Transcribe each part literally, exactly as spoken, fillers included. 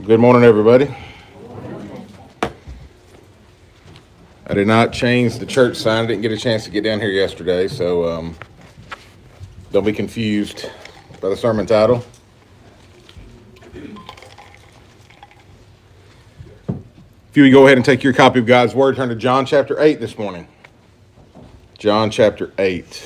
Good morning, everybody. I did not change the church sign. I didn't get a chance to get down here yesterday, so um, don't be confused by the sermon title. If you would go ahead and take your copy of God's Word, turn to John chapter eight this morning. John chapter eight.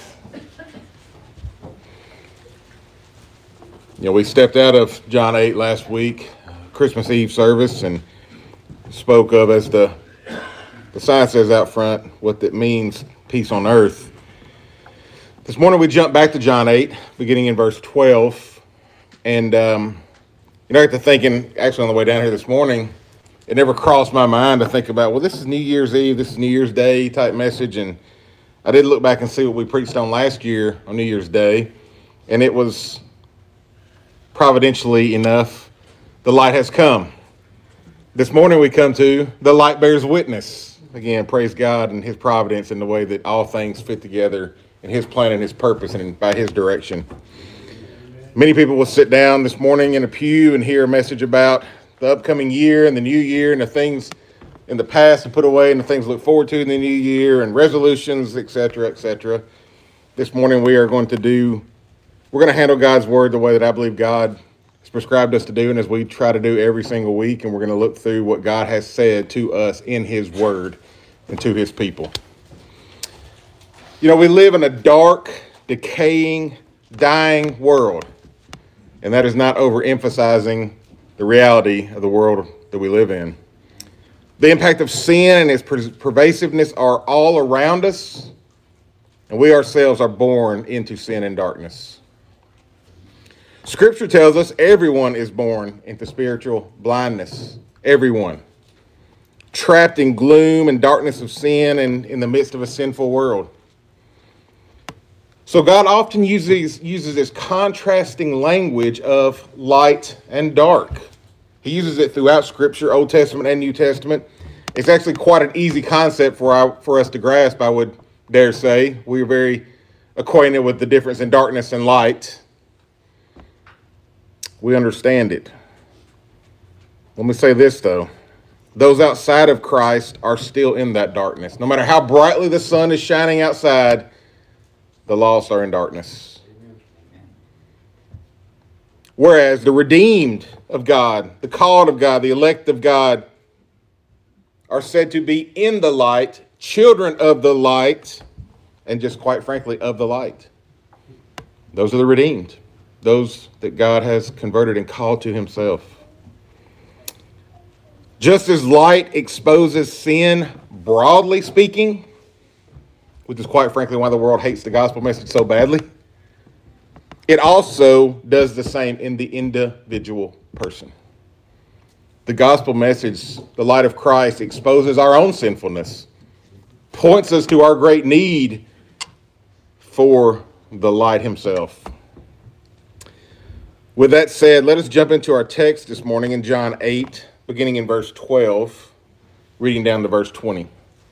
You know, we stepped out of John eight last week, Christmas Eve service, and spoke of, as the the sign says out front, what that means, peace on earth. This morning we jump back to John eight, beginning in verse twelve. And, um, you know, I got to thinking, actually on the way down here this morning, it never crossed my mind to think about, well, this is New Year's Eve, this is New Year's Day type message. And I did look back and see what we preached on last year on New Year's Day. And it was providentially enough, the light has come. This morning we come to the light bears witness. Again, praise God and his providence in the way that all things fit together in his plan and his purpose and by his direction. Many people will sit down this morning in a pew and hear a message about the upcoming year and the new year and the things in the past to put away and the things to look forward to in the new year and resolutions, et cetera, et cetera. This morning we are going to do, we're going to handle God's word the way that I believe God has prescribed us to do, and as we try to do every single week, and we're going to look through what God has said to us in his word and to his people. You know, we live in a dark, decaying, dying world, and that is not overemphasizing the reality of the world that we live in. The impact of sin and its per- pervasiveness are all around us, and we ourselves are born into sin and darkness. Scripture tells us everyone is born into spiritual blindness. Everyone. Trapped in gloom and darkness of sin and in the midst of a sinful world. So God often uses, uses this contrasting language of light and dark. He uses it throughout Scripture, Old Testament and New Testament. It's actually quite an easy concept for, our, for us to grasp, I would dare say. We're very acquainted with the difference in darkness and light. We understand it. Let me say this, though. Those outside of Christ are still in that darkness. No matter how brightly the sun is shining outside, the lost are in darkness. Whereas the redeemed of God, the called of God, the elect of God, are said to be in the light, children of the light, and just quite frankly, of the light. Those are the redeemed. Those that God has converted and called to himself. Just as light exposes sin, broadly speaking, which is quite frankly why the world hates the gospel message so badly, it also does the same in the individual person. The gospel message, the light of Christ, exposes our own sinfulness, points us to our great need for the light himself. With that said, let us jump into our text this morning in John eight, beginning in verse twelve, reading down to verse twenty.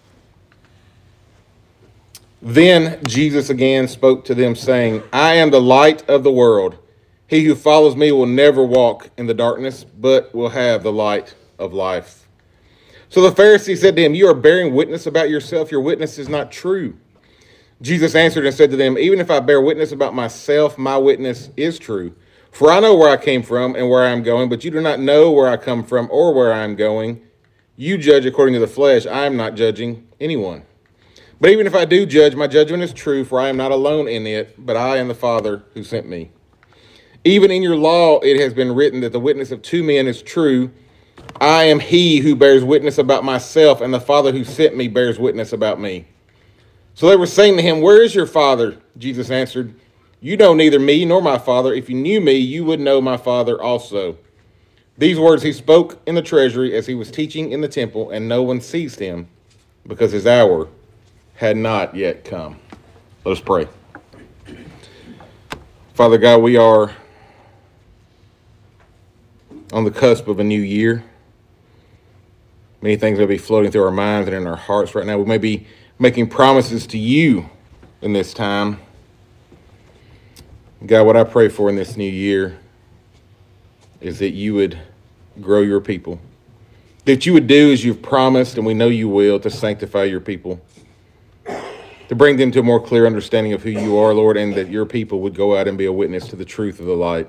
Then Jesus again spoke to them, saying, I am the light of the world. He who follows me will never walk in the darkness, but will have the light of life. So the Pharisee said to him, you are bearing witness about yourself. Your witness is not true. Jesus answered and said to them, even if I bear witness about myself, my witness is true. For I know where I came from and where I am going, but you do not know where I come from or where I am going. You judge according to the flesh. I am not judging anyone. But even if I do judge, my judgment is true, for I am not alone in it, but I and the Father who sent me. Even in your law it has been written that the witness of two men is true. I am he who bears witness about myself, and the Father who sent me bears witness about me. So they were saying to him, where is your Father? Jesus answered, you know neither me nor my Father. If you knew me, you would know my Father also. These words he spoke in the treasury as he was teaching in the temple, and no one seized him, because his hour had not yet come. Let us pray. Father God, we are on the cusp of a new year. Many things may be floating through our minds and in our hearts right now. We may be making promises to you in this time. God, what I pray for in this new year is that you would grow your people. That you would do as you've promised, and we know you will, to sanctify your people. To bring them to a more clear understanding of who you are, Lord, and that your people would go out and be a witness to the truth of the light.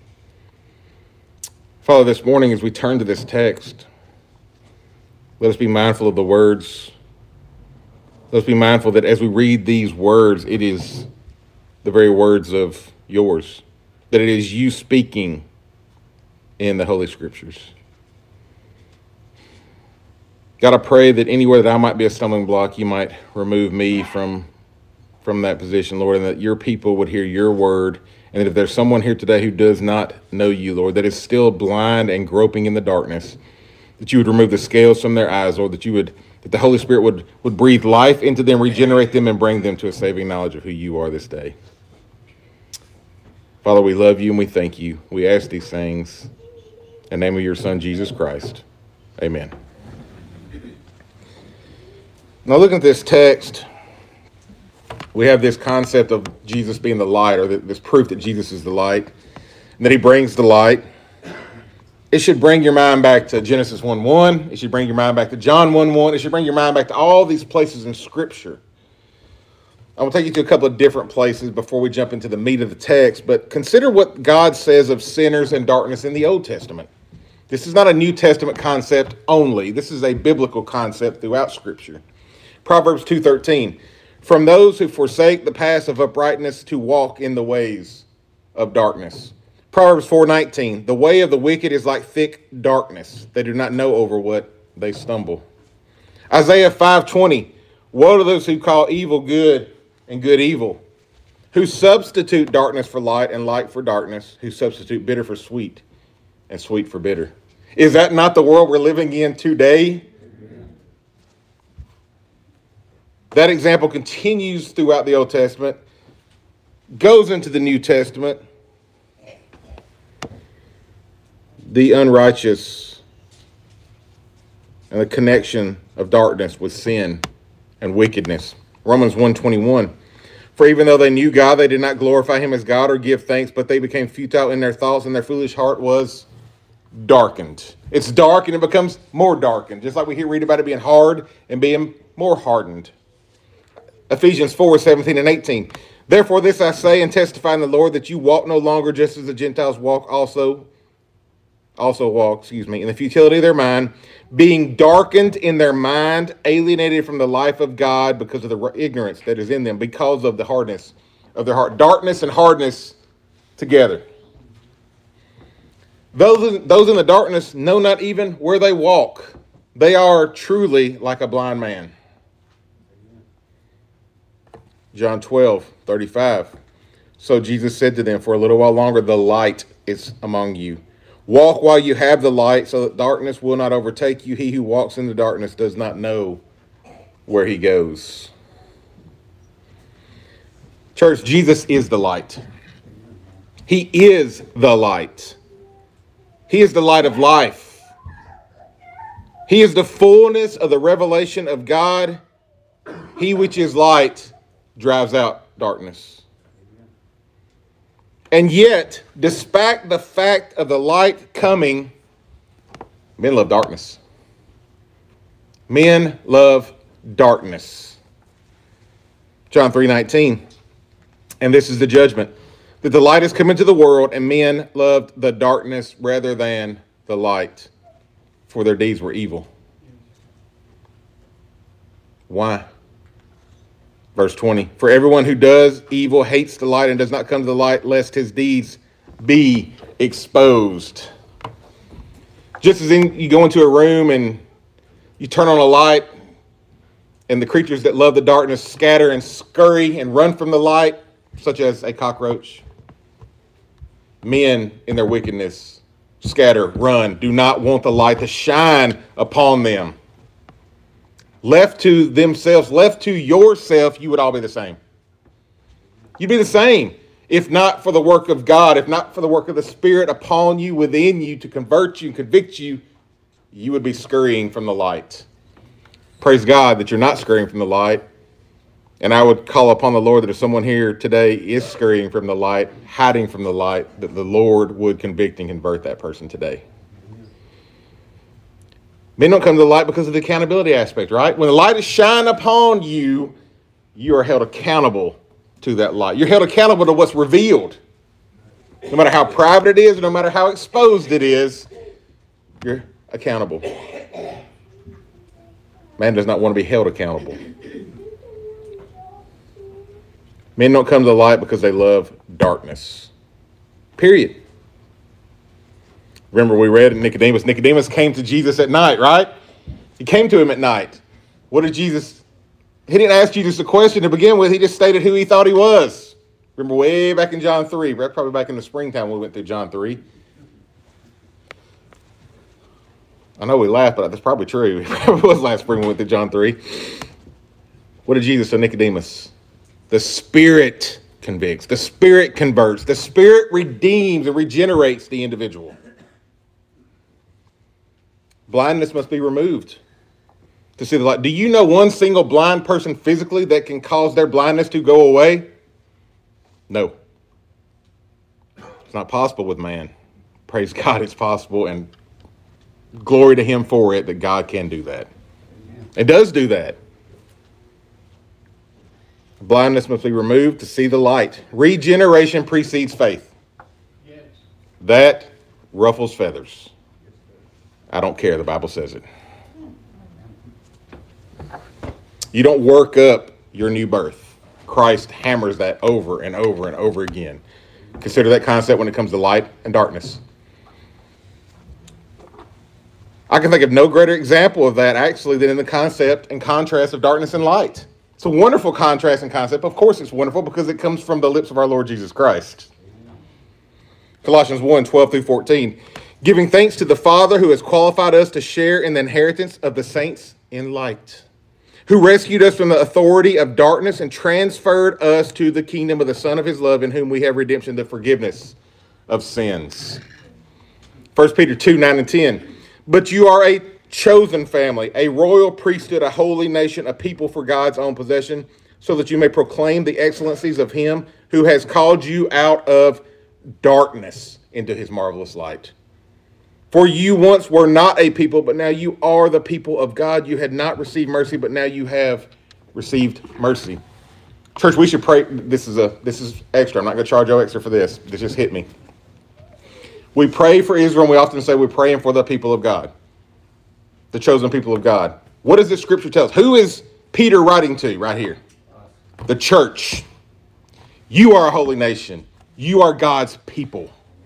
Father, this morning as we turn to this text, let us be mindful of the words. Let us be mindful that as we read these words, it is the very words of yours, that it is you speaking in the Holy Scriptures. God, I pray that anywhere that I might be a stumbling block, you might remove me from, from that position, Lord, and that your people would hear your word. And that if there's someone here today who does not know you, Lord, that is still blind and groping in the darkness, that you would remove the scales from their eyes, Lord, that you would, that the Holy Spirit would, would breathe life into them, regenerate them, and bring them to a saving knowledge of who you are this day. Father, we love you and we thank you. We ask these things in the name of your Son, Jesus Christ. Amen. Now, looking at this text, we have this concept of Jesus being the light, or this proof that Jesus is the light, and that he brings the light. It should bring your mind back to Genesis one one. It should bring your mind back to John one one. It should bring your mind back to all these places in Scripture. I will take you to a couple of different places before we jump into the meat of the text, but consider what God says of sinners and darkness in the Old Testament. This is not a New Testament concept only. This is a biblical concept throughout Scripture. Proverbs two thirteen, from those who forsake the paths of uprightness to walk in the ways of darkness. Proverbs four nineteen, the way of the wicked is like thick darkness. They do not know over what they stumble. Isaiah five twenty, woe to those who call evil good and good evil, who substitute darkness for light and light for darkness, who substitute bitter for sweet and sweet for bitter. Is that not the world we're living in today? That example continues throughout the Old Testament, goes into the New Testament. The unrighteous and the connection of darkness with sin and wickedness. Romans one twenty-one, for even though they knew God, they did not glorify him as God or give thanks, but they became futile in their thoughts, and their foolish heart was darkened. It's dark and it becomes more darkened, just like we hear read about it being hard and being more hardened. Ephesians four seventeen and eighteen. Therefore this I say and testify in the Lord, that you walk no longer just as the Gentiles walk also, also walk, excuse me, in the futility of their mind, being darkened in their mind, alienated from the life of God because of the ignorance that is in them, because of the hardness of their heart. Darkness and hardness together. Those, those in the darkness know not even where they walk. They are truly like a blind man. John twelve thirty-five. So Jesus said to them, for a little while longer the light is among you. Walk while you have the light, so that darkness will not overtake you. He who walks in the darkness does not know where he goes. Church, Jesus is the light. He is the light. He is the light of life. He is the fullness of the revelation of God. He which is light drives out darkness. And yet, despite the fact of the light coming, men love darkness. Men love darkness. John three nineteen. And this is the judgment, that the light has come into the world, and men loved the darkness rather than the light, for their deeds were evil. Why? Verse twenty, for everyone who does evil hates the light and does not come to the light, lest his deeds be exposed. Just as in, you go into a room and you turn on a light, and the creatures that love the darkness scatter and scurry and run from the light, such as a cockroach. Men in their wickedness scatter, run, do not want the light to shine upon them. Left to themselves, left to yourself, you would all be the same. You'd be the same if not for the work of God, if not for the work of the Spirit upon you, within you, to convert you, convict you, you would be scurrying from the light. Praise God that you're not scurrying from the light. And I would call upon the Lord that if someone here today is scurrying from the light, hiding from the light, that the Lord would convict and convert that person today. Men don't come to the light because of the accountability aspect, right? When the light is shined upon you, you are held accountable to that light. You're held accountable to what's revealed. No matter how private it is, no matter how exposed it is, you're accountable. Man does not want to be held accountable. Men don't come to the light because they love darkness. Period. Remember, we read Nicodemus. Nicodemus came to Jesus at night, right? He came to him at night. What did Jesus... He didn't ask Jesus a question to begin with. He just stated who he thought he was. Remember way back in John three, right? Probably back in the springtime when we went through John three. I know we laughed, but that's probably true. It probably was last spring when we went through John three. What did Jesus say to Nicodemus? The Spirit convicts. The Spirit converts. The Spirit redeems and regenerates the individual. Blindness must be removed to see the light. Do you know one single blind person physically that can cause their blindness to go away? No. It's not possible with man. Praise God, it's possible, and glory to him for it that God can do that. It does do that. Blindness must be removed to see the light. Regeneration precedes faith. Yes. That ruffles feathers. I don't care. The Bible says it. You don't work up your new birth. Christ hammers that over and over and over again. Consider that concept when it comes to light and darkness. I can think of no greater example of that actually than in the concept and contrast of darkness and light. It's a wonderful contrast and concept. Of course it's wonderful because it comes from the lips of our Lord Jesus Christ. Colossians one, twelve through fourteen. Giving thanks to the Father who has qualified us to share in the inheritance of the saints in light, who rescued us from the authority of darkness and transferred us to the kingdom of the Son of his love, in whom we have redemption, the forgiveness of sins. First Peter two, nine and ten. But you are a chosen family, a royal priesthood, a holy nation, a people for God's own possession, so that you may proclaim the excellencies of him who has called you out of darkness into his marvelous light. For you once were not a people, but now you are the people of God. You had not received mercy, but now you have received mercy. Church, we should pray. This is a this is extra. I'm not going to charge you extra for this. This just hit me. We pray for Israel, and we often say we're praying for the people of God, the chosen people of God. What does this scripture tell us? Who is Peter writing to right here? The church. You are a holy nation. You are God's people.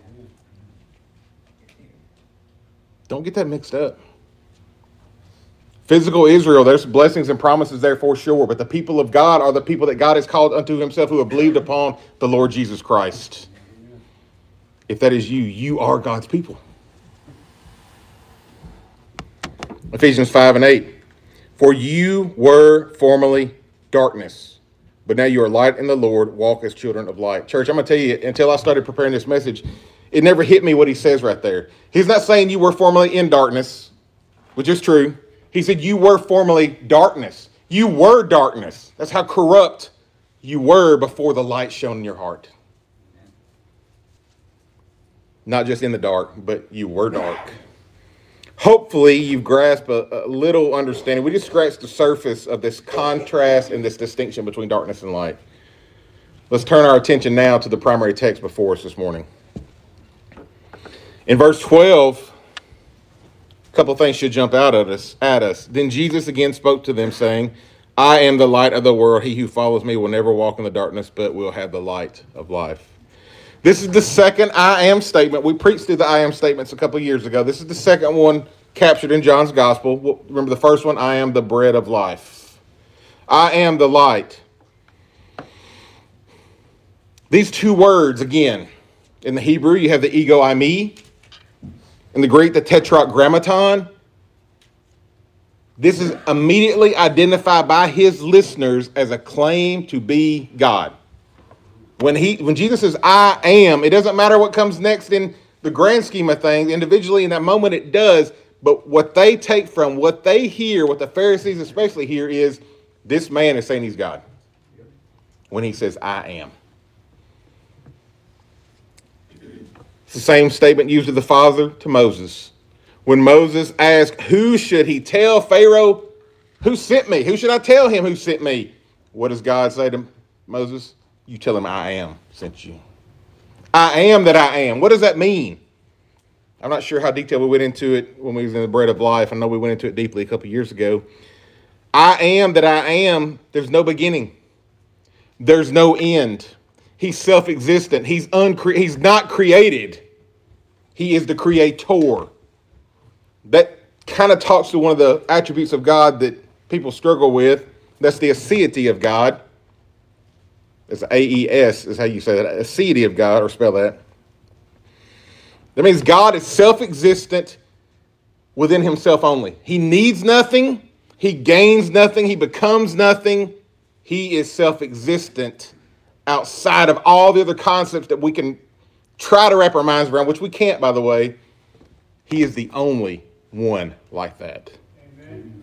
Don't get that mixed up. Physical Israel, there's blessings and promises there for sure, but the people of God are the people that God has called unto himself who have believed upon the Lord Jesus Christ. If that is you, you are God's people. Ephesians five and eight. For you were formerly darkness, but now you are light in the Lord. Walk as children of light. Church, I'm going to tell you, until I started preparing this message, it never hit me what he says right there. He's not saying you were formerly in darkness, which is true. He said you were formerly darkness. You were darkness. That's how corrupt you were before the light shone in your heart. Not just in the dark, but you were dark. Hopefully you've grasped a, a little understanding. We just scratched the surface of this contrast and this distinction between darkness and light. Let's turn our attention now to the primary text before us this morning. In verse twelve, a couple things should jump out at us, at us. Then Jesus again spoke to them, saying, I am the light of the world. He who follows me will never walk in the darkness, but will have the light of life. This is the second I am statement. We preached through the I am statements a couple of years ago. This is the second one captured in John's gospel. Remember the first one? I am the bread of life. I am the light. These two words, again, in the Hebrew, you have the ego eimi. In the Greek, the tetragrammaton. This is immediately identified by his listeners as a claim to be God. When he, when Jesus says, I am, it doesn't matter what comes next in the grand scheme of things. Individually, in that moment, it does. But what they take from, what they hear, what the Pharisees especially hear is, this man is saying he's God. When he says, I am. It's the same statement used of the Father to Moses. When Moses asked, who should he tell Pharaoh who sent me? Who should I tell him who sent me? What does God say to Moses? You tell him I am sent you. I am that I am. What does that mean? I'm not sure how detailed we went into it when we was in the Bread of Life. I know we went into it deeply a couple years ago. I am that I am. There's no beginning. There's no end. He's self-existent. He's uncre- He's not created. He is the creator. That kind of talks to one of the attributes of God that people struggle with. That's the aseity of God. It's A E S is how you say that. Aseity of God, or spell that. That means God is self-existent within himself only. He needs nothing. He gains nothing. He becomes nothing. He is self-existent outside of all the other concepts that we can try to wrap our minds around, which we can't, by the way. He is the only one like that. Amen.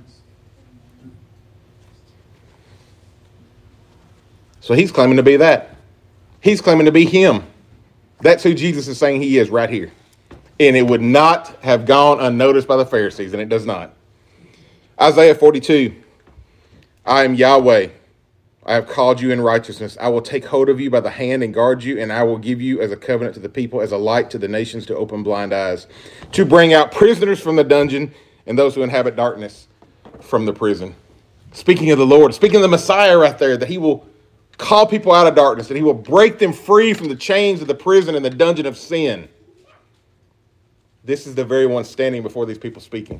So he's claiming to be that. He's claiming to be him. That's who Jesus is saying he is right here. And it would not have gone unnoticed by the Pharisees, and it does not. Isaiah forty-two, I am Yahweh. I have called you in righteousness. I will take hold of you by the hand and guard you, and I will give you as a covenant to the people, as a light to the nations, to open blind eyes, to bring out prisoners from the dungeon and those who inhabit darkness from the prison. Speaking of the Lord, speaking of the Messiah right there, that he will call people out of darkness, that he will break them free from the chains of the prison and the dungeon of sin. This is the very one standing before these people speaking.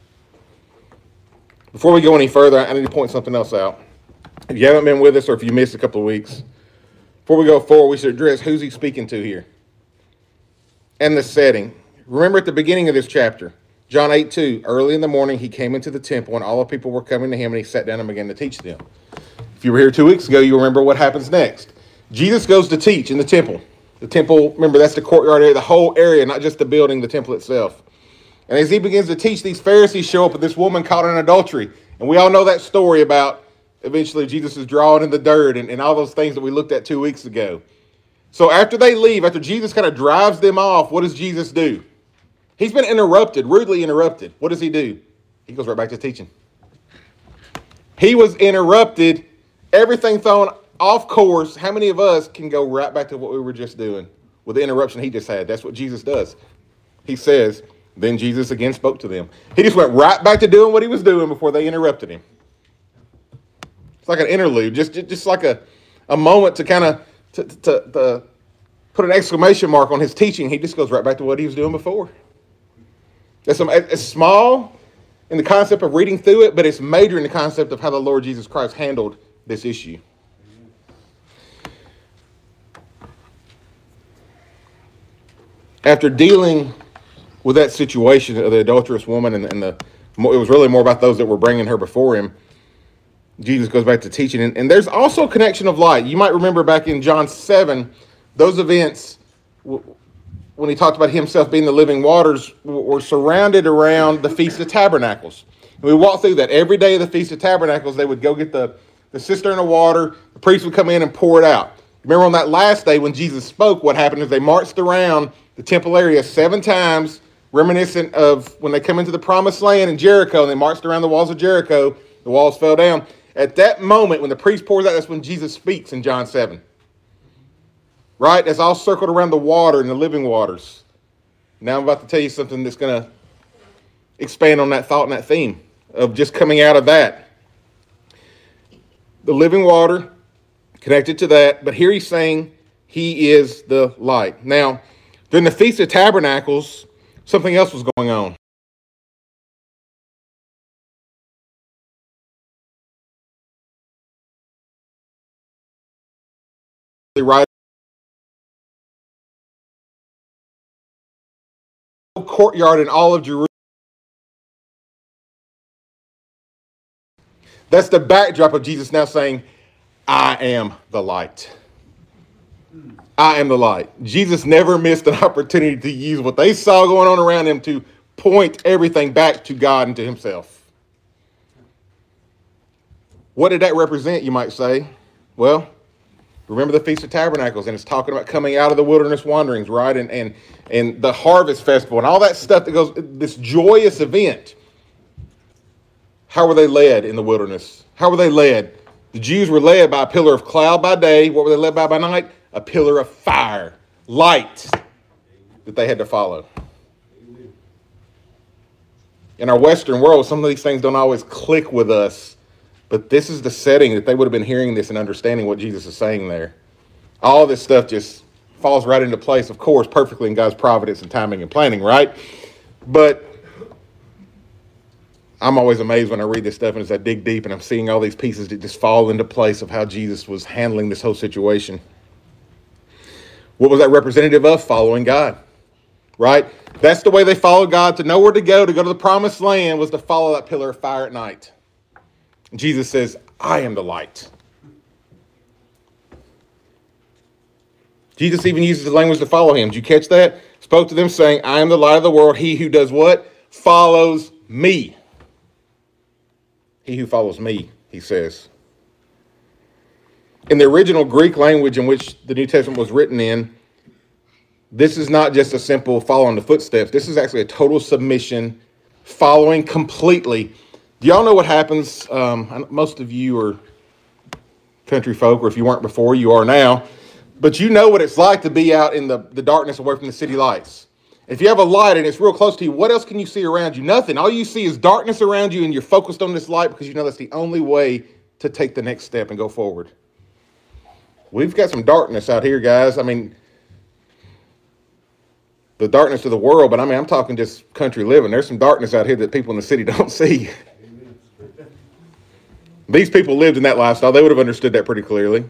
Before we go any further, I need to point something else out. If you haven't been with us, or if you missed a couple of weeks, before we go forward, we should address who's he speaking to here and the setting. Remember at the beginning of this chapter, John eight two, early in the morning, he came into the temple and all the people were coming to him, and he sat down and began to teach them. If you were here two weeks ago, you remember what happens next. Jesus goes to teach in the temple. The temple, remember, that's the courtyard area, the whole area, not just the building, the temple itself. And as he begins to teach, these Pharisees show up with this woman caught in adultery. And we all know that story about eventually Jesus is drawn in the dirt and, and all those things that we looked at two weeks ago. So after they leave, after Jesus kind of drives them off, what does Jesus do? He's been interrupted, rudely interrupted. What does he do? He goes right back to teaching. He was interrupted, everything thrown off course. How many of us can go right back to what we were just doing with the interruption he just had? That's what Jesus does. He says, then Jesus again spoke to them. He just went right back to doing what he was doing before they interrupted him. It's like an interlude, just, just like a, a moment to kind of to, to, to put an exclamation mark on his teaching. He just goes right back to what he was doing before. It's, it's small in the concept of reading through it, but it's major in the concept of how the Lord Jesus Christ handled this issue. After dealing with that situation of the adulterous woman, and, and the it was really more about those that were bringing her before him, Jesus goes back to teaching. And, and there's also a connection of light. You might remember back in John seven, those events, when he talked about himself being the living waters, were surrounded around the Feast of Tabernacles. And we walked through that. Every day of the Feast of Tabernacles, they would go get the, the cistern of water. The priest would come in and pour it out. Remember on that last day when Jesus spoke, what happened is they marched around the temple area seven times, reminiscent of when they come into the promised land in Jericho, and they marched around the walls of Jericho. The walls fell down. At that moment, when the priest pours out, that's when Jesus speaks in John seven. Right? That's all circled around the water and the living waters. Now I'm about to tell you something that's going to expand on that thought and that theme of just coming out of that. The living water connected to that, but here he's saying he is the light. Now, during the Feast of Tabernacles, something else was going on. Right, courtyard in all of Jerusalem. That's the backdrop of Jesus now saying, I am the light. I am the light. Jesus never missed an opportunity to use what they saw going on around him to point everything back to God and to himself. What did that represent, you might say? Well, Remember the Feast of Tabernacles, and it's talking about coming out of the wilderness wanderings, right? And and and the harvest festival and all that stuff that goes, this joyous event. How were they led in the wilderness? How were they led? The Jews were led by a pillar of cloud by day. What were they led by by night? A pillar of fire, light that they had to follow. In our Western world, some of these things don't always click with us. But this is the setting that they would have been hearing this and understanding what Jesus is saying there. All this stuff just falls right into place, of course, perfectly in God's providence and timing and planning, right? But I'm always amazed when I read this stuff and as I dig deep and I'm seeing all these pieces that just fall into place of how Jesus was handling this whole situation. What was that representative of? Following God, right? That's the way they followed God. To know where to go, to go to the promised land, was to follow that pillar of fire at night. Jesus says, I am the light. Jesus even uses the language to follow him. Did you catch that? Spoke to them saying, I am the light of the world. He who does what? Follows me. He who follows me, he says. In the original Greek language in which the New Testament was written in, this is not just a simple following the footsteps. This is actually a total submission, following completely. Do y'all know what happens? Um, most of you are country folk, or if you weren't before, you are now. But you know what it's like to be out in the, the darkness away from the city lights. If you have a light and it's real close to you, what else can you see around you? Nothing. All you see is darkness around you, and you're focused on this light because you know that's the only way to take the next step and go forward. We've got some darkness out here, guys. I mean, the darkness of the world, but I mean, I'm talking just country living. There's some darkness out here that people in the city don't see. These people lived in that lifestyle. They would have understood that pretty clearly.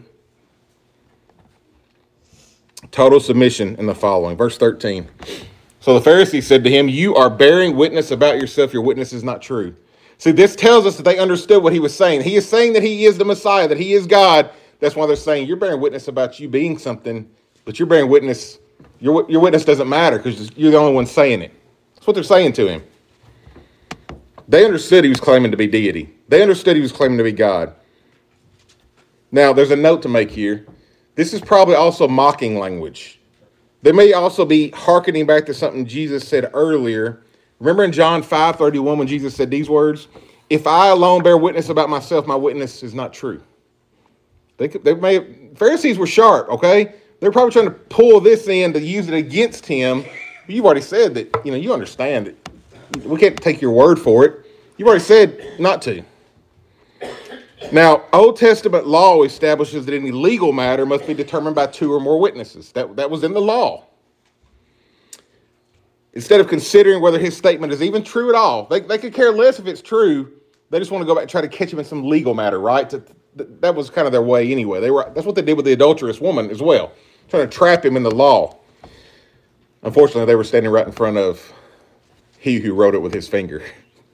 Total submission in the following. Verse thirteen. So the Pharisees said to him, you are bearing witness about yourself. Your witness is not true. See, this tells us that they understood what he was saying. He is saying that he is the Messiah, that he is God. That's why they're saying you're bearing witness about you being something, but you're bearing witness. Your, your witness doesn't matter because you're the only one saying it. That's what they're saying to him. They understood he was claiming to be deity. They understood he was claiming to be God. Now, there's a note to make here. This is probably also mocking language. They may also be hearkening back to something Jesus said earlier. Remember in John five thirty-one when Jesus said these words? If I alone bear witness about myself, my witness is not true. They, they may have, Pharisees were sharp, okay? They're probably trying to pull this in to use it against him. You've already said that, you know, you understand it. We can't take your word for it. You've already said not to. Now, Old Testament law establishes that any legal matter must be determined by two or more witnesses. That, that was in the law. Instead of considering whether his statement is even true at all, they, they could care less if it's true. They just want to go back and try to catch him in some legal matter, right? To, that was kind of their way anyway. They were, that's what they did with the adulterous woman as well, trying to trap him in the law. Unfortunately, they were standing right in front of he who wrote it with his finger.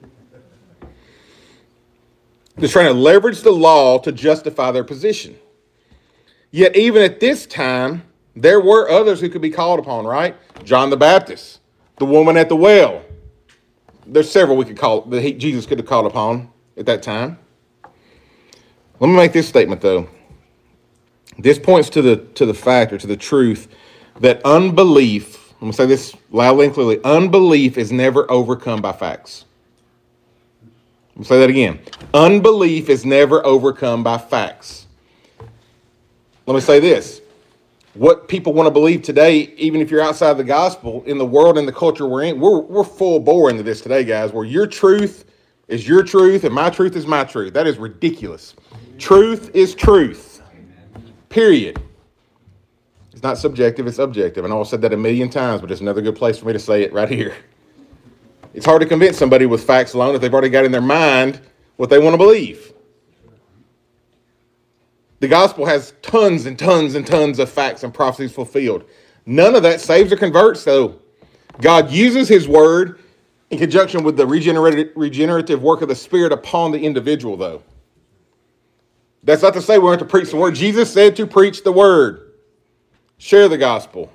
Just trying to leverage the law to justify their position. Yet even at this time, there were others who could be called upon, right? John the Baptist, the woman at the well. There's several we could call that he, Jesus could have called upon at that time. Let me make this statement though. This points to the to the fact or to the truth that unbelief, I'm going to say this loudly and clearly, unbelief is never overcome by facts. I'll say that again. Unbelief is never overcome by facts. Let me say this. What people want to believe today, even if you're outside the gospel, in the world and the culture we're in, we're, we're full bore into this today, guys, where your truth is your truth and my truth is my truth. That is ridiculous. Truth is truth. Period. It's not subjective, it's objective. I know I've said that a million times, but it's another good place for me to say it right here. It's hard to convince somebody with facts alone if they've already got in their mind what they want to believe. The gospel has tons and tons and tons of facts and prophecies fulfilled. None of that saves or converts, though. God uses his word in conjunction with the regenerative, regenerative work of the Spirit upon the individual, though. That's not to say we have to preach the word. Jesus said to preach the word. Share the gospel.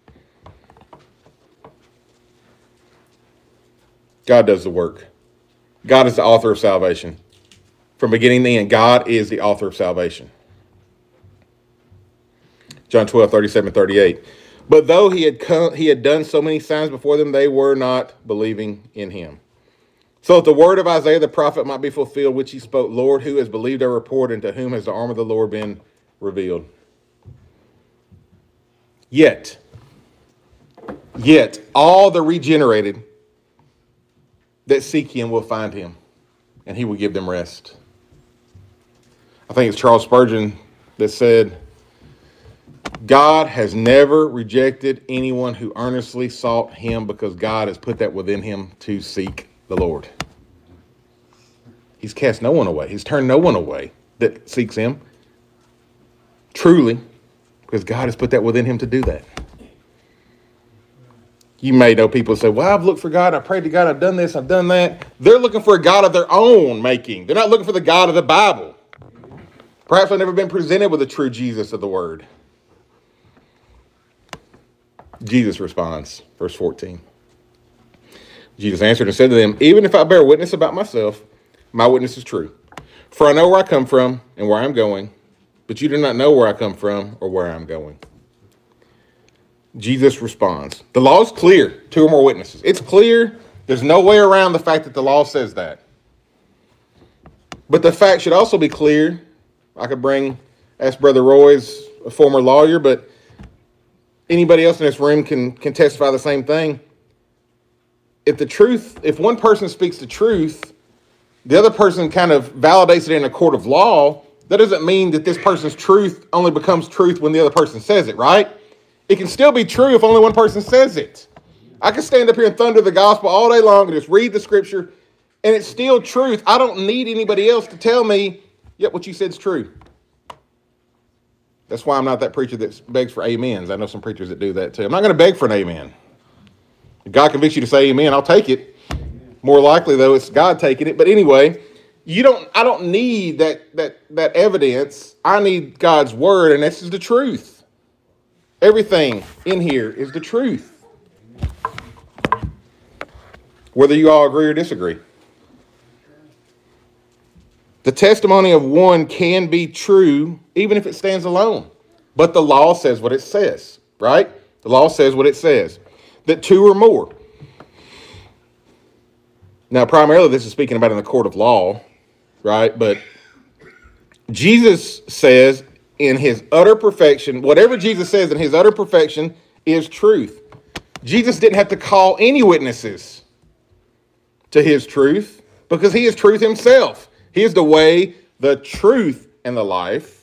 God does the work. God is the author of salvation. From beginning to end, God is the author of salvation. John twelve, thirty-seven, thirty-eight. But though he had come, he had done so many signs before them, they were not believing in him. So that the word of Isaiah the prophet might be fulfilled, which he spoke, Lord, who has believed our report, and to whom has the arm of the Lord been revealed? Yet, yet, all the regenerated that seek him will find him, and he will give them rest. I think it's Charles Spurgeon that said, God has never rejected anyone who earnestly sought him, because God has put that within him to seek the Lord. He's cast no one away. He's turned no one away that seeks him. Truly, because God has put that within him to do that. You may know people say, well, I've looked for God, I prayed to God, I've done this, I've done that. They're looking for a God of their own making. They're not looking for the God of the Bible. Perhaps they've never been presented with the true Jesus of the Word. Jesus responds, verse fourteen. Jesus answered and said to them, even if I bear witness about myself, my witness is true. For I know where I come from and where I'm going, but you do not know where I come from or where I'm going. Jesus responds, the law is clear, two or more witnesses. It's clear. There's no way around the fact that the law says that. But the fact should also be clear. I could bring, ask Brother Roy's a former lawyer, but anybody else in this room can, can testify the same thing. If the truth, if one person speaks the truth, the other person kind of validates it in a court of law, that doesn't mean that this person's truth only becomes truth when the other person says it, right? It can still be true if only one person says it. I can stand up here and thunder the gospel all day long and just read the scripture, and it's still truth. I don't need anybody else to tell me, yep, what you said is true. That's why I'm not that preacher that begs for amens. I know some preachers that do that too. I'm not going to beg for an amen. If God convicts you to say amen, I'll take it. More likely, though, it's God taking it. But anyway, you don't. I don't need that that that evidence. I need God's word, and this is the truth. Everything in here is the truth. Whether you all agree or disagree. The testimony of one can be true even if it stands alone. But the law says what it says, right? The law says what it says. That two or more. Now, primarily this is speaking about in the court of law, right? But Jesus says in his utter perfection, whatever Jesus says in his utter perfection is truth. Jesus didn't have to call any witnesses to his truth because he is truth himself. He is the way, the truth, and the life.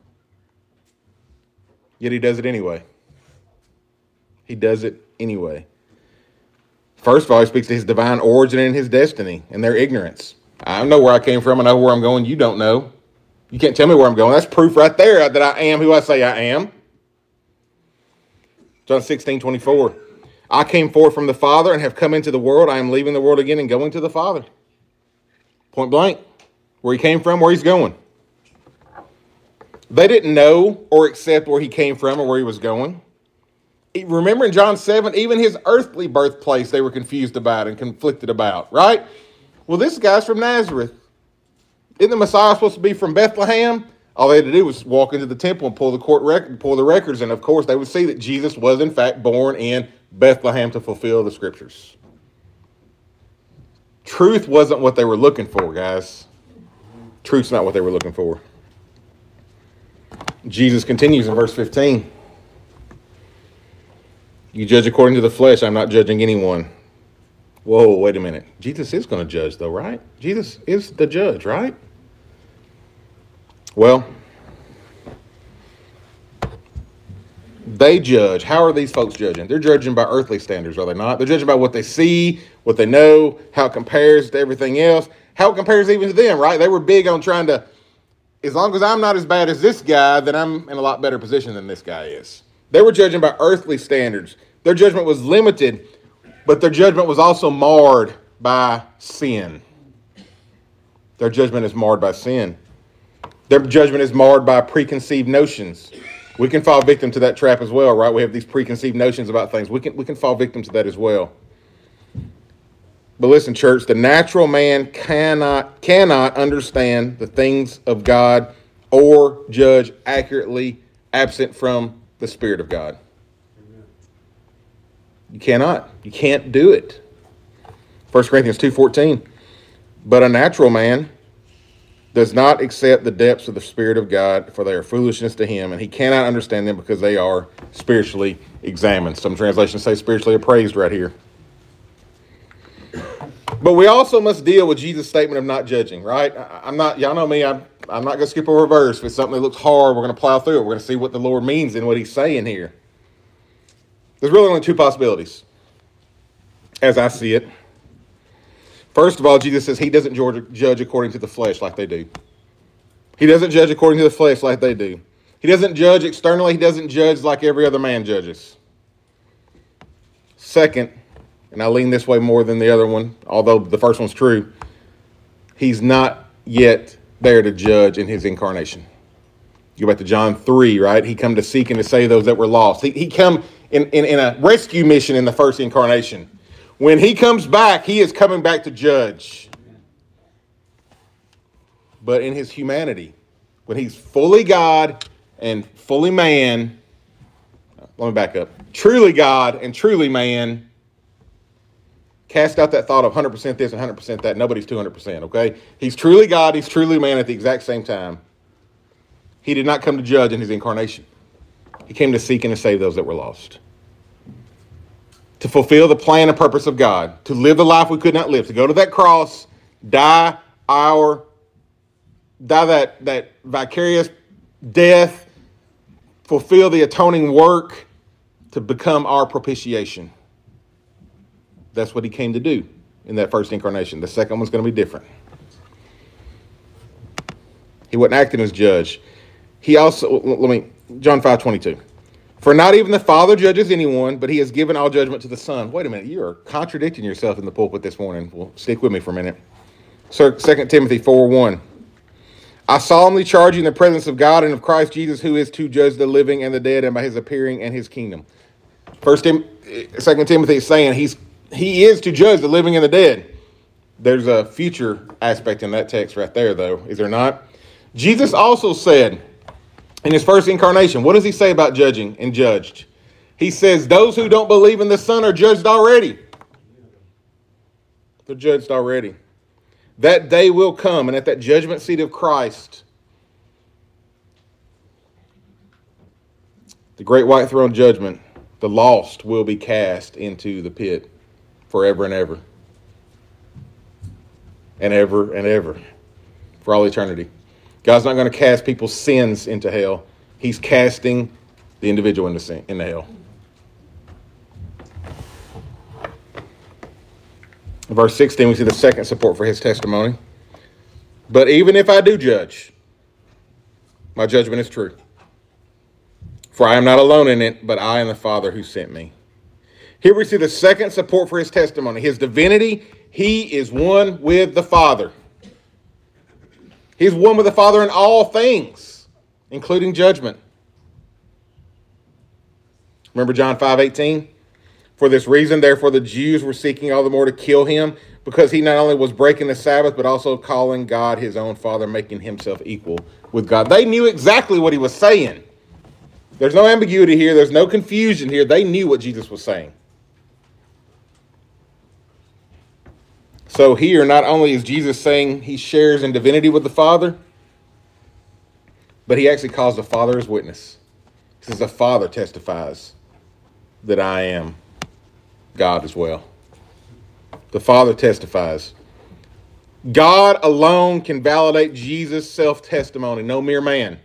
Yet he does it anyway. He does it anyway. First of all, he speaks to his divine origin and his destiny and their ignorance. I know where I came from. I know where I'm going. You don't know. You can't tell me where I'm going. That's proof right there that I am who I say I am. John sixteen, twenty-four. I came forth from the Father and have come into the world. I am leaving the world again and going to the Father. Point blank. Where he came from, where he's going. They didn't know or accept where he came from or where he was going. Remember in John seven, even his earthly birthplace they were confused about and conflicted about, right? Well, this guy's from Nazareth. Isn't the Messiah supposed to be from Bethlehem? All they had to do was walk into the temple and pull the court record, pull the records, and of course they would see that Jesus was in fact born in Bethlehem to fulfill the scriptures. Truth wasn't what they were looking for, guys. Truth's not what they were looking for. Jesus continues in verse fifteen. You judge according to the flesh. I'm not judging anyone. Whoa, wait a minute. Jesus is going to judge though, right? Jesus is the judge, right? Well, they judge. How are these folks judging? They're judging by earthly standards, are they not? They're judging by what they see, what they know, how it compares to everything else, how it compares even to them, right? They were big on trying to, as long as I'm not as bad as this guy, then I'm in a lot better position than this guy is. They were judging by earthly standards. Their judgment was limited, but their judgment was also marred by sin. Their judgment is marred by sin. Their judgment is marred by preconceived notions. We can fall victim to that trap as well, right? We have these preconceived notions about things. We can we can fall victim to that as well. But listen, church, the natural man cannot cannot understand the things of God or judge accurately absent from the Spirit of God. You cannot. You can't do it. First Corinthians two fourteen. But a natural man does not accept the depths of the Spirit of God, for they are foolishness to him, and he cannot understand them because they are spiritually examined. Some translations say spiritually appraised right here. But we also must deal with Jesus' statement of not judging, right? I'm not, y'all know me, I'm, I'm not going to skip over a verse. If it's something that looks hard, we're going to plow through it. We're going to see what the Lord means in what he's saying here. There's really only two possibilities, as I see it. First of all, Jesus says he doesn't judge according to the flesh like they do. He doesn't judge according to the flesh like they do. He doesn't judge externally. He doesn't judge like every other man judges. Second, and I lean this way more than the other one, although the first one's true, he's not yet there to judge in his incarnation. You go back to John three, right? He come to seek and to save those that were lost. He, he come in, in, in a rescue mission in the first incarnation. When he comes back, he is coming back to judge. But in his humanity, when he's fully God and fully man, let me back up, truly God and truly man, cast out that thought of one hundred percent this and one hundred percent that. Nobody's two hundred percent, okay? He's truly God, he's truly man at the exact same time. He did not come to judge in his incarnation. He came to seek and to save those that were lost. To fulfill the plan and purpose of God, to live the life we could not live, to go to that cross, die our, die that, that vicarious death, fulfill the atoning work, to become our propitiation. That's what he came to do in that first incarnation. The second one's going to be different. He wasn't acting as judge. He also, let me, John five twenty-two. For not even the Father judges anyone, but he has given all judgment to the Son. Wait a minute, you are contradicting yourself in the pulpit this morning. Well, stick with me for a minute. So Second Timothy four one. I solemnly charge you in the presence of God and of Christ Jesus, who is to judge the living and the dead, and by his appearing and his kingdom. First Tim, Second Timothy is saying he's he is to judge the living and the dead. There's a future aspect in that text right there, though, is there not? Jesus also said in his first incarnation, what does he say about judging and judged? He says, those who don't believe in the Son are judged already. They're judged already. That day will come, and at that judgment seat of Christ, the great white throne judgment, the lost will be cast into the pit forever and ever. And ever and ever. For all eternity. God's not going to cast people's sins into hell. He's casting the individual into sin, into hell. In verse sixteen, we see the second support for his testimony. But even if I do judge, my judgment is true. For I am not alone in it, but I and the Father who sent me. Here we see the second support for his testimony. His divinity, he is one with the Father. He's one with the Father in all things, including judgment. Remember John five eighteen? For this reason, therefore, the Jews were seeking all the more to kill him, because he not only was breaking the Sabbath, but also calling God his own Father, making himself equal with God. They knew exactly what he was saying. There's no ambiguity here. There's no confusion here. They knew what Jesus was saying. So here, not only is Jesus saying he shares in divinity with the Father, but he actually calls the Father as witness. He says the Father testifies that I am God as well. The Father testifies. God alone can validate Jesus' self-testimony, no mere man.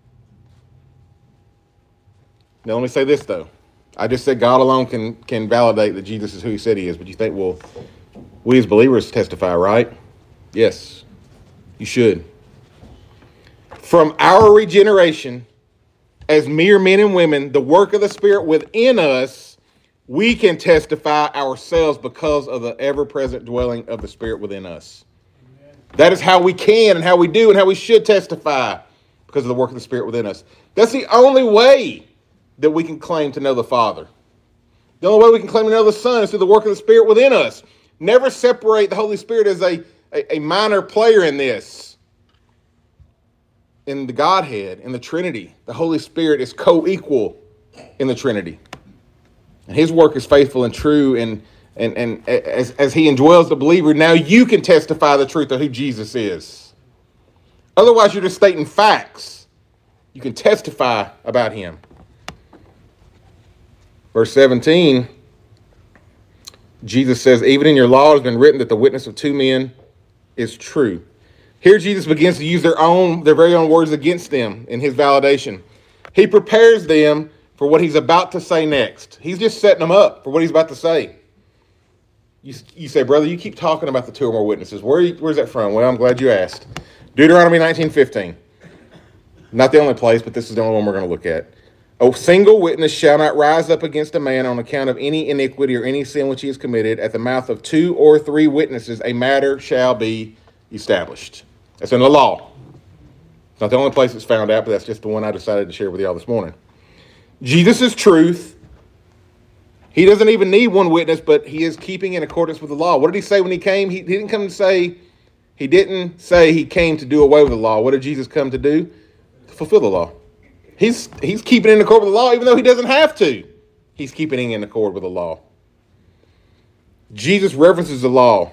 Now let me say this, though. I just said God alone can, can validate that Jesus is who he said he is, but you think, well, we as believers testify, right? Yes, you should. From our regeneration, as mere men and women, the work of the Spirit within us, we can testify ourselves because of the ever-present dwelling of the Spirit within us. Amen. That is how we can and how we do and how we should testify, because of the work of the Spirit within us. That's the only way that we can claim to know the Father. The only way we can claim to know the Son is through the work of the Spirit within us. Never separate the Holy Spirit as a, a, a minor player in this. In the Godhead, in the Trinity, the Holy Spirit is co-equal in the Trinity. And his work is faithful and true, and and, and as, as he indwells the believer, now you can testify the truth of who Jesus is. Otherwise, you're just stating facts. You can testify about him. Verse seventeen, Jesus says, even in your law it has been written that the witness of two men is true. Here Jesus begins to use their own, their very own words against them in his validation. He prepares them for what he's about to say next. He's just setting them up for what he's about to say. You, you say, brother, you keep talking about the two or more witnesses. Where you, where's that from? Well, I'm glad you asked. Deuteronomy nineteen fifteen. Not the only place, but this is the only one we're going to look at. A single witness shall not rise up against a man on account of any iniquity or any sin which he has committed. At the mouth of two or three witnesses, a matter shall be established. That's in the law. It's not the only place it's found out, but that's just the one I decided to share with y'all this morning. Jesus is truth. He doesn't even need one witness, but he is keeping in accordance with the law. What did he say when he came? He, he didn't come to say, he didn't say he came to do away with the law. What did Jesus come to do? To fulfill the law. He's, he's keeping in accord with the law, even though he doesn't have to. He's keeping in accord with the law. Jesus references the law.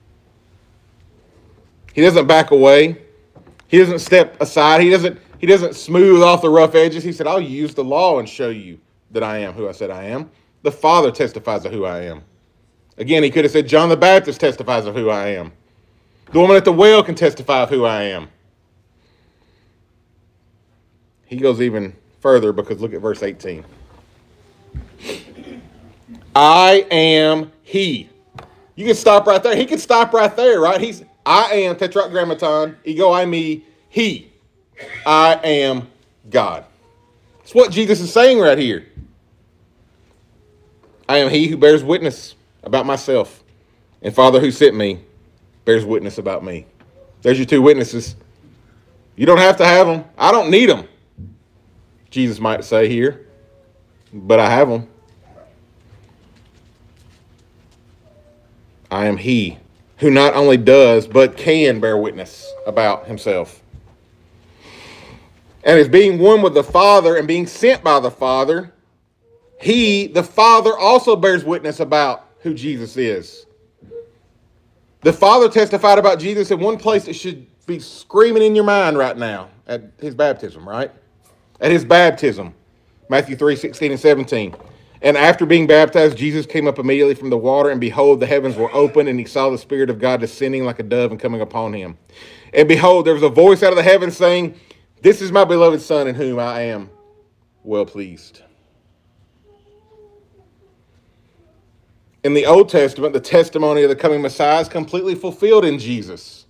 He doesn't back away. He doesn't step aside. He doesn't, he doesn't smooth off the rough edges. He said, I'll use the law and show you that I am who I said I am. The Father testifies of who I am. Again, he could have said, John the Baptist testifies of who I am. The woman at the well can testify of who I am. He goes even further because look at verse eighteen. I am he. You can stop right there. He can stop right there, right? He's I am tetragrammaton, ego I me, he. I am God. That's what Jesus is saying right here. I am he who bears witness about myself, and Father who sent me bears witness about me. There's your two witnesses. You don't have to have them. I don't need them, Jesus might say here, but I have them. I am he who not only does, but can bear witness about himself. And as being one with the Father and being sent by the Father, he, the Father, also bears witness about who Jesus is. The Father testified about Jesus in one place that should be screaming in your mind right now at his baptism, right? At his baptism, Matthew three, sixteen and seventeen. And after being baptized, Jesus came up immediately from the water, and behold, the heavens were open, and he saw the Spirit of God descending like a dove and coming upon him. And behold, there was a voice out of the heavens saying, this is my beloved Son, in whom I am well pleased. In the Old Testament, the testimony of the coming Messiah is completely fulfilled in Jesus.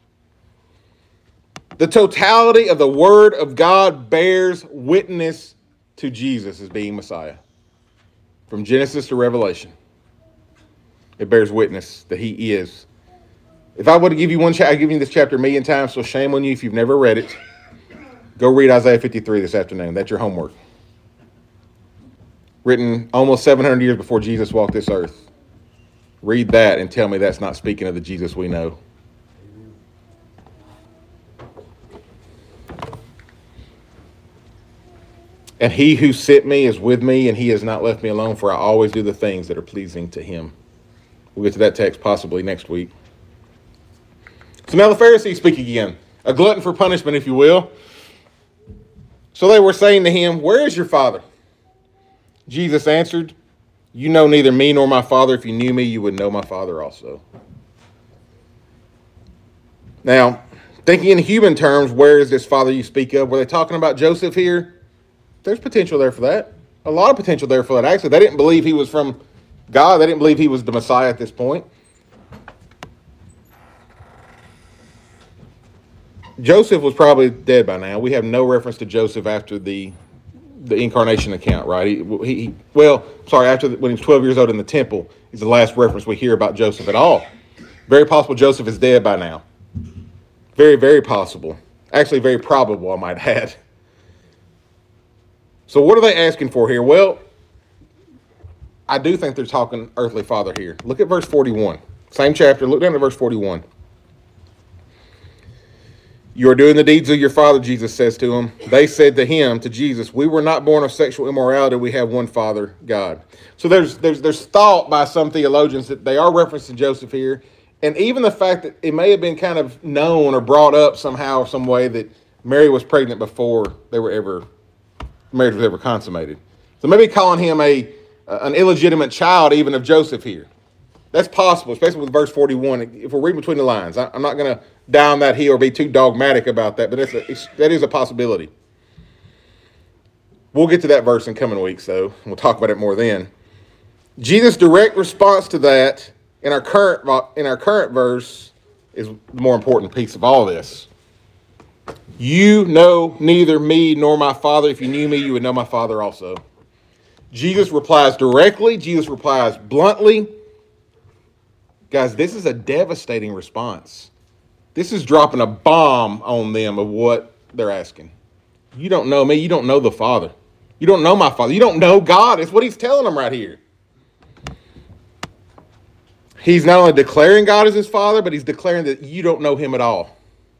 The totality of the Word of God bears witness to Jesus as being Messiah. From Genesis to Revelation, it bears witness that he is. If I were to give you one chapter, I've given you this chapter a million times, so shame on you if you've never read it. Go read Isaiah fifty-three this afternoon. That's your homework. Written almost seven hundred years before Jesus walked this earth. Read that and tell me that's not speaking of the Jesus we know. And he who sent me is with me, and he has not left me alone, for I always do the things that are pleasing to him. We'll get to that text possibly next week. So now the Pharisees speak again. A glutton for punishment, if you will. So they were saying to him, where is your Father? Jesus answered, you know neither me nor my Father. If you knew me, you would know my Father also. Now, thinking in human terms, where is this Father you speak of? Were they talking about Joseph here? There's potential there for that. A lot of potential there for that. Actually, they didn't believe he was from God. They didn't believe he was the Messiah at this point. Joseph was probably dead by now. We have no reference to Joseph after the the incarnation account, right? He, he well, sorry, after the, when he was twelve years old in the temple is the last reference we hear about Joseph at all. Very possible Joseph is dead by now. Very, very possible. Actually, very probable, I might add. So what are they asking for here? Well, I do think they're talking earthly father here. Look at verse forty-one. Same chapter. Look down at verse forty-one. You are doing the deeds of your father, Jesus says to him. They said to him, to Jesus, we were not born of sexual immorality. We have one Father, God. So there's there's there's thought by some theologians that they are referencing Joseph here. And even the fact that it may have been kind of known or brought up somehow or some way that Mary was pregnant before they were ever, marriage was ever consummated. So maybe calling him a an illegitimate child even of Joseph here. That's possible, especially with verse forty-one. If we're reading between the lines, I'm not going to down that hill or be too dogmatic about that, but that's a, it's, that is a possibility. We'll get to that verse in coming weeks, though. And we'll talk about it more then. Jesus' direct response to that in our current in our current verse is the more important piece of all this. You know neither me nor my Father. If you knew me, you would know my Father also. Jesus replies directly. Jesus replies bluntly. Guys, this is a devastating response. This is dropping a bomb on them of what they're asking. You don't know me. You don't know the Father. You don't know my Father. You don't know God. It's what he's telling them right here. He's not only declaring God as his Father, but he's declaring that you don't know him at all.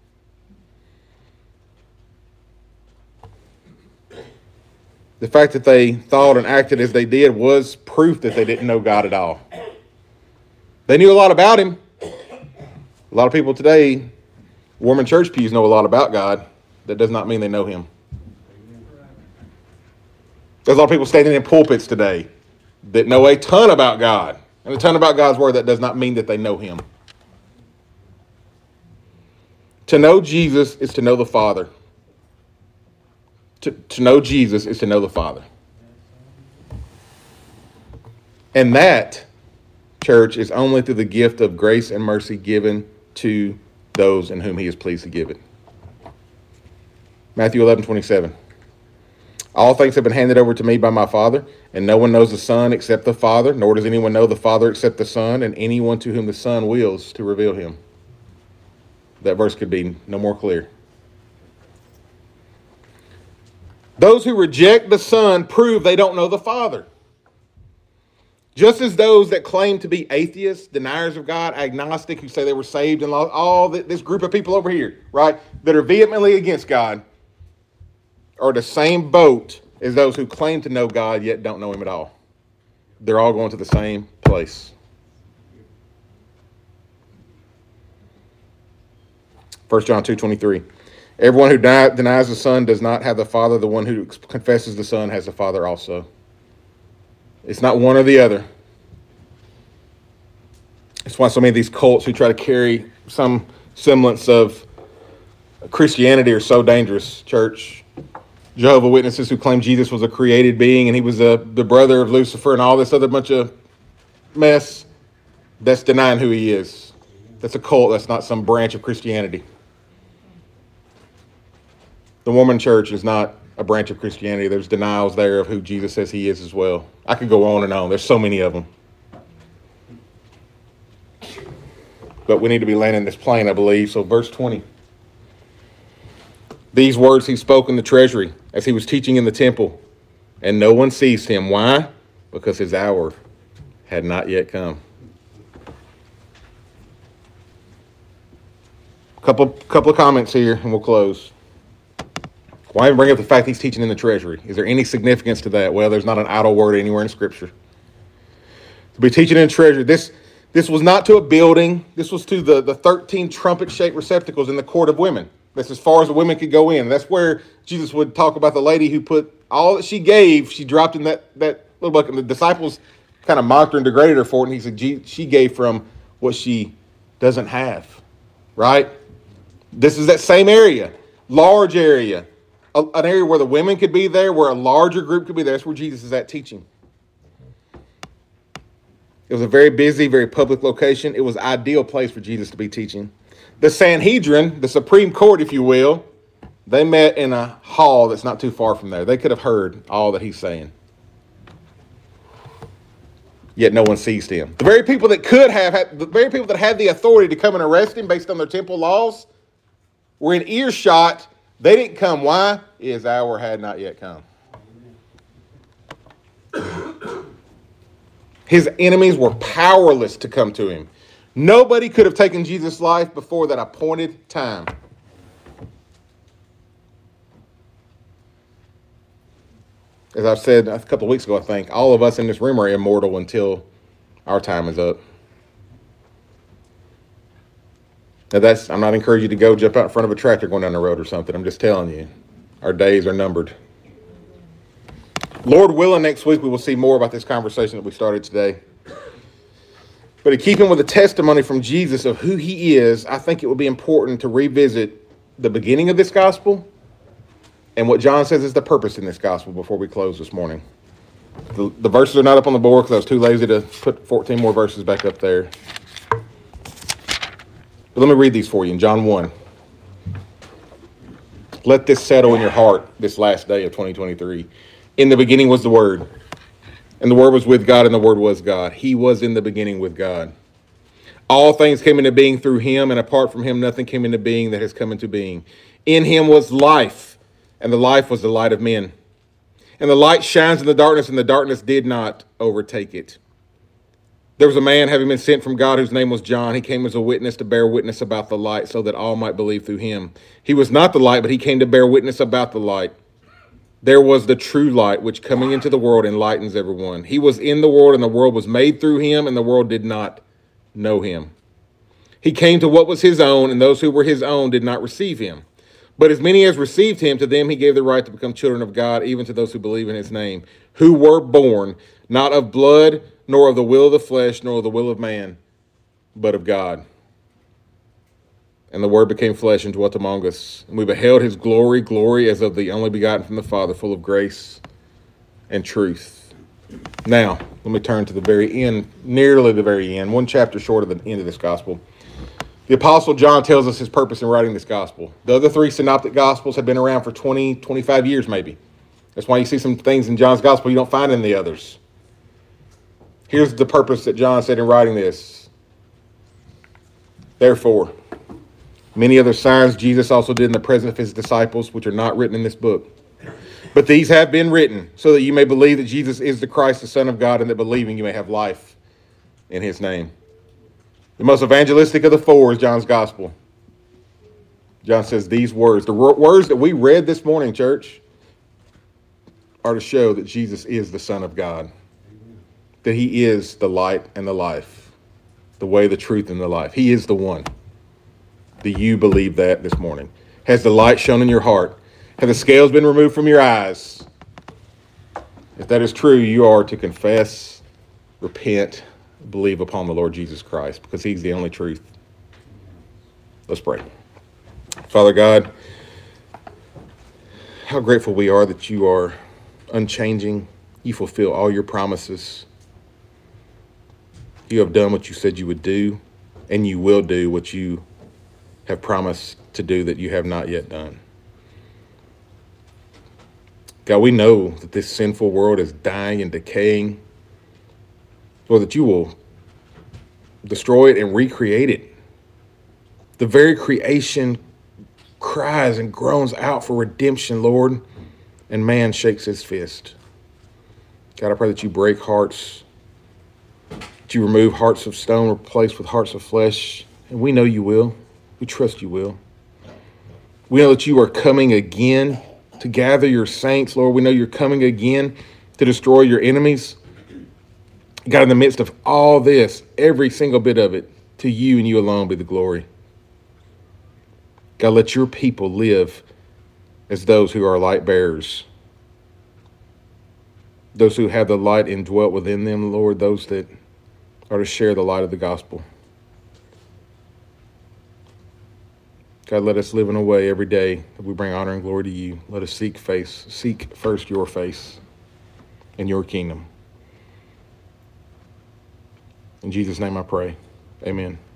The fact that they thought and acted as they did was proof that they didn't know God at all. They knew a lot about him. A lot of people today, warm in church pews, know a lot about God. That does not mean they know him. There's a lot of people standing in pulpits today that know a ton about God. And a ton about God's word. That does not mean that they know him. To know Jesus is to know the Father. To, to know Jesus is to know the Father. And that, church, is only through the gift of grace and mercy given to those in whom he is pleased to give it. Matthew eleven twenty-seven. All things have been handed over to me by my Father, and no one knows the Son except the Father, nor does anyone know the Father except the Son, and anyone to whom the Son wills to reveal him. That verse could be no more clear. Those who reject the Son prove they don't know the Father. Just as those that claim to be atheists, deniers of God, agnostic, who say they were saved, and all this group of people over here, right, that are vehemently against God, are the same boat as those who claim to know God yet don't know him at all. They're all going to the same place. First John two twenty-three. Everyone who denies the Son does not have the Father. The one who confesses the Son has the Father also. It's not one or the other. That's why so many of these cults who try to carry some semblance of Christianity are so dangerous, church. Jehovah's Witnesses who claim Jesus was a created being and he was a, the brother of Lucifer and all this other bunch of mess, that's denying who he is. That's a cult. That's not some branch of Christianity. The Mormon Church is not a branch of Christianity. There's denials there of who Jesus says he is as well. I could go on and on. There's so many of them. But we need to be landing this plane, I believe. So verse twenty. These words he spoke in the treasury as he was teaching in the temple, and no one seized him. Why? Because his hour had not yet come. Couple, couple of comments here, and we'll close. Why even bring up the fact he's teaching in the treasury? Is there any significance to that? Well, there's not an idle word anywhere in Scripture. To be teaching in the treasury, this this was not to a building. This was to the, the thirteen trumpet-shaped receptacles in the court of women. That's as far as the women could go in. That's where Jesus would talk about the lady who put all that she gave, she dropped in that, that little bucket. And the disciples kind of mocked her and degraded her for it. And he said she gave from what she doesn't have. Right? This is that same area. Large area. A, an area where the women could be there, where a larger group could be there. That's where Jesus is at teaching. It was a very busy, very public location. It was an ideal place for Jesus to be teaching. The Sanhedrin, the Supreme Court, if you will, they met in a hall that's not too far from there. They could have heard all that he's saying. Yet no one seized him. The very people that could have, had, the very people that had the authority to come and arrest him based on their temple laws were in earshot. They didn't come. Why? His hour had not yet come. His enemies were powerless to come to him. Nobody could have taken Jesus' life before that appointed time. As I've said a couple of weeks ago, I think, all of us in this room are immortal until our time is up. Now that's, I'm not encouraging you to go jump out in front of a tractor going down the road or something. I'm just telling you, our days are numbered. Lord willing, next week we will see more about this conversation that we started today. But in keeping with the testimony from Jesus of who he is, I think it would be important to revisit the beginning of this gospel and what John says is the purpose in this gospel before we close this morning. The, the verses are not up on the board because I was too lazy to put fourteen more verses back up there. But let me read these for you in John one. Let this settle in your heart this last day of twenty twenty-three. In the beginning was the Word, and the Word was with God, and the Word was God. He was in the beginning with God. All things came into being through him, and apart from him, nothing came into being that has come into being. In him was life, and the life was the light of men. And the light shines in the darkness, and the darkness did not overtake it. There was a man having been sent from God whose name was John. He came as a witness to bear witness about the light so that all might believe through him. He was not the light, but he came to bear witness about the light. There was the true light, which coming into the world enlightens everyone. He was in the world, and the world was made through him, and the world did not know him. He came to what was his own, and those who were his own did not receive him. But as many as received him, to them he gave the right to become children of God, even to those who believe in his name, who were born not of blood, nor of the will of the flesh, nor of the will of man, but of God. And the Word became flesh and dwelt among us. And we beheld his glory, glory as of the only begotten from the Father, full of grace and truth. Now, let me turn to the very end, nearly the very end, one chapter short of the end of this gospel. The Apostle John tells us his purpose in writing this gospel. The other three synoptic gospels have been around for twenty, twenty-five years maybe. That's why you see some things in John's gospel you don't find in the others. Here's the purpose that John said in writing this. Therefore, many other signs Jesus also did in the presence of his disciples, which are not written in this book. But these have been written so that you may believe that Jesus is the Christ, the Son of God, and that believing you may have life in his name. The most evangelistic of the four is John's gospel. John says these words, the words that we read this morning, church, are to show that Jesus is the Son of God, that he is the light and the life, the way, the truth, and the life. He is the one. Do you believe that this morning? Has the light shone in your heart? Have the scales been removed from your eyes? If that is true, you are to confess, repent, believe upon the Lord Jesus Christ, because he's the only truth. Let's pray. Father God, how grateful we are that you are unchanging. You fulfill all your promises. You have done what you said you would do, and you will do what you have promised to do that you have not yet done. God, we know that this sinful world is dying and decaying, Lord, that you will destroy it and recreate it. The very creation cries and groans out for redemption, Lord, and man shakes his fist. God, I pray that you break hearts, that you remove hearts of stone, replace with hearts of flesh, and we know you will. We trust you will. We know that you are coming again to gather your saints, Lord. We know you're coming again to destroy your enemies. God, in the midst of all this, every single bit of it, to you and you alone be the glory. God, let your people live as those who are light bearers, those who have the light indwelt within them, Lord, those that are to share the light of the gospel. God, let us live in a way every day that we bring honor and glory to you. Let us seek face, seek first your face and your kingdom. In Jesus' name I pray. Amen.